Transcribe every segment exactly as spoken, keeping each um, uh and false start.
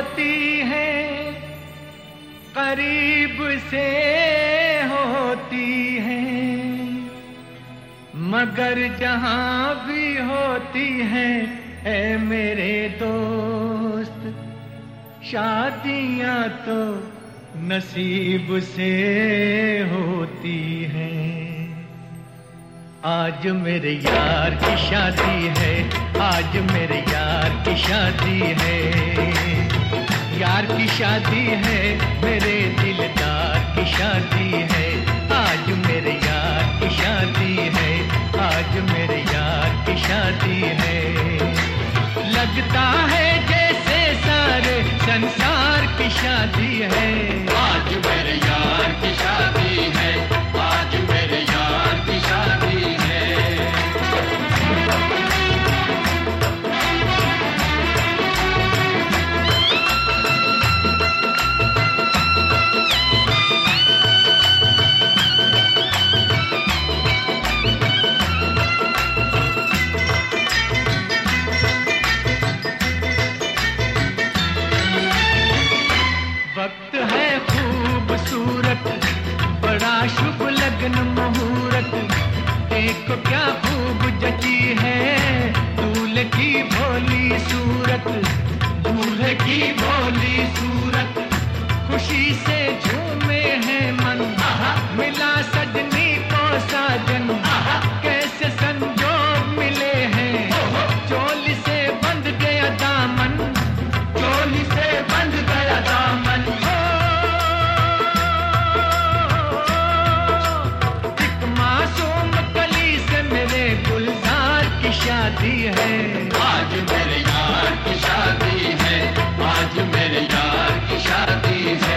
होती हैं, करीब से होती हैं, मगर जहां भी होती हैं ऐ मेरे दोस्त, शादियां तो नसीब से होती हैं। आज मेरे यार की शादी है, आज मेरे यार की शादी है, यार की शादी है, मेरे दिलदार की शादी है। आज मेरे यार की शादी है, आज मेरे यार की शादी है। लगता है जैसे सारे संसार की शादी है। आज मेरे यार की शादी है, आज मेरे यार की शादी है। वक्त है खूबसूरत, बड़ा शुभ लगन मुहूर्त, देखो क्या खूब जची है दूल्हे की भोली सूरत, दूल्हे की भोली सूरत। खुशी से झूमे हैं मन, मिला सजनी को साजन, कैसे संजोग मिले हैं, चोली से बंध गया दामन, चोली से बंध गया दामन। एक मासूम कली से मेरे गुलजार की शादी है। आज मेरे यार की शादी है, आज मेरे यार की शादी है।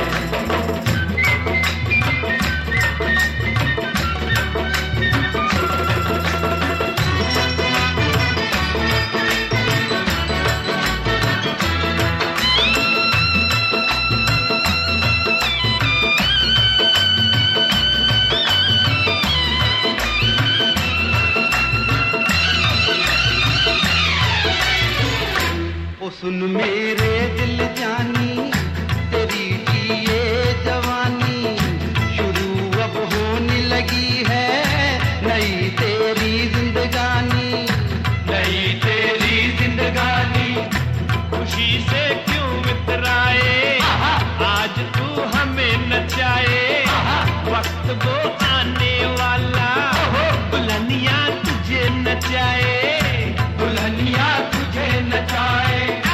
सुन मेरे दिल जानी, तेरी ये जवानी शुरू अब होने लगी है, नई तेरी जिंदगानी, नई तेरी जिंदगानी। खुशी से क्यों इतराए, आज तू हमें नचाए, वक्त वो आने वाला, दुल्हनिया तुझे नचाए, दुल्हनिया तुझे नचाए।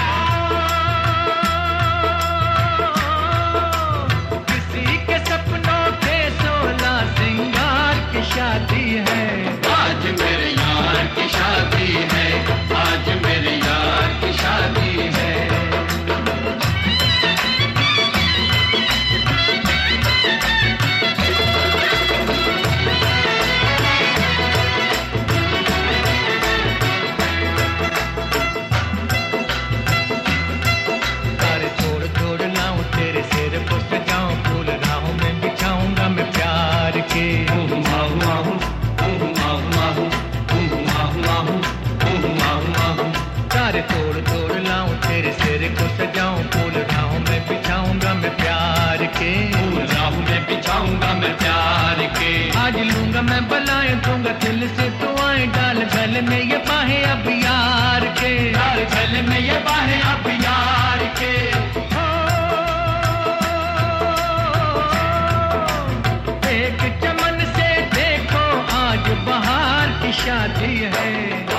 शादी है। आज मेरे यार की शादी है, आज मेरे यार की शादी है। तारे छोड़ छोड़ लाऊं तेरे सिर को सजाऊं, फूल राहों में बिछाऊंगा मैं प्यार के। तारे तोड़ तोड़ लाऊं तेरे सिर को सजाऊं, फूल राहों में बिछाऊंगा मैं प्यार के, फूल राहों में बिछाऊंगा मैं प्यार के। आज लूंगा मैं बलाएं, दूंगा दिल से दुआएं, डाल गले में ये बाहें अब यार के, डाल गले में ये बाहें अब यार के। एक चमन से देखो आज बहार की शादी है।